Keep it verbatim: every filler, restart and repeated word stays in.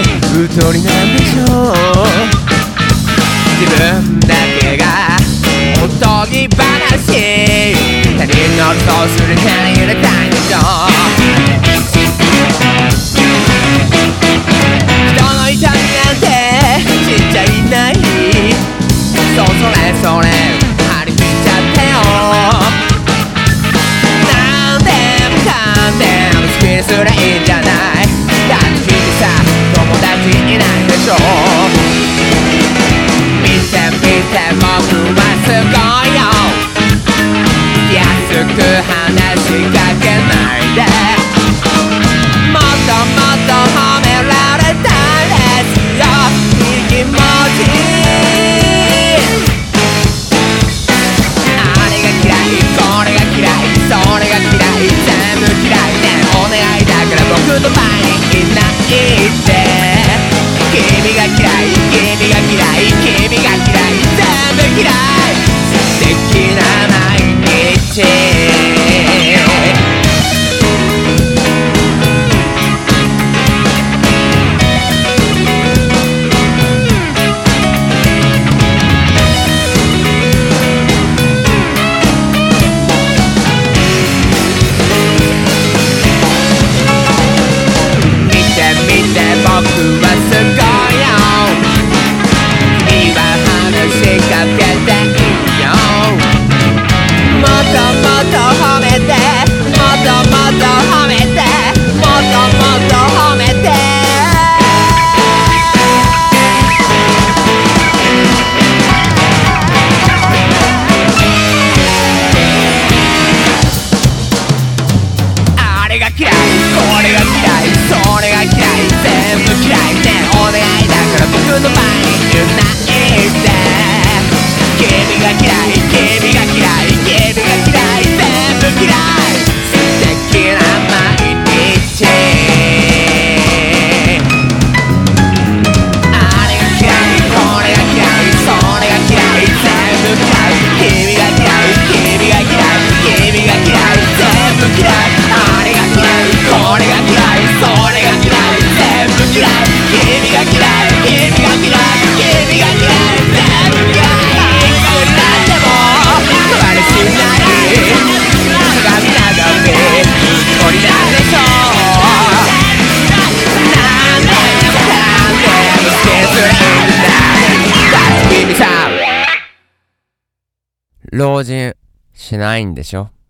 うとりなんでしょう。自分だけがおとぎ話、他人のそうするから揺れたいんでしょう。人の痛みなんて知っちゃいない。そうそれそれ張り切っちゃってよ。なんでもかんでも好きにすりゃいいんじゃない。だって君さ友達いないでしょ。見て見て僕はすごいよ。安く話しかけないで。もっともっと褒められたいですよ。いい気持ち。あれが嫌いこれが嫌いそれが嫌い全部嫌いね。お願いだから僕の前にいないで。君が嫌い君が嫌い君が嫌い全部嫌い。素敵な毎日。僕はすごいよ。君は話しかけていいよ。もっともっと褒めてもっともっと褒めてもっともっと褒めて。あれが嫌いこれが嫌いそれが嫌い全部嫌いね。お願いだから僕の前にいないで。君が嫌い君が嫌い君が嫌い全部嫌い。素敵な毎日。あれが嫌いこれが嫌いそれが嫌い全部嫌い。君が嫌い君が嫌い君が嫌い全部嫌い。あれが嫌いこれが嫌いそれが嫌い全部嫌い。君が嫌い君が嫌い君が嫌い全部嫌い。いくらでも変わりしない鏡ながめこりなんでしょう。なんでもかんでも好きにすりゃいいんだ。だって君さ老人しないんでしょ。